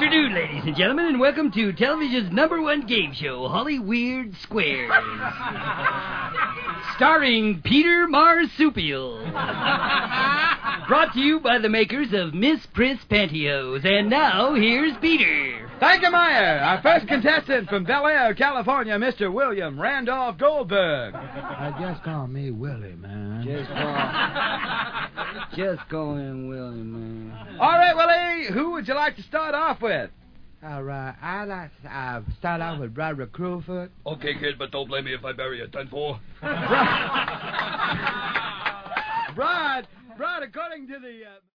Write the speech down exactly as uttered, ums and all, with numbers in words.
afternoon, ladies and gentlemen, and welcome to television's number one game show, Hollyweird Squares. Starring Peter Marsupial. Brought to you by the makers of Miss Prince Pantyhose. And now, here's Peter. Thank you, Meyer. Our first contestant from Bel Air, California, Mister William Randolph Goldberg. Uh, just call me Willie, man. Just call, just call him Willie, man. All right, Willie, who would you like to start off with? All right, I'd like to uh, start off with Broderick Crowfoot. Okay, kid, but don't blame me if I bury a ten four. Brad, Brad, according to the... Uh...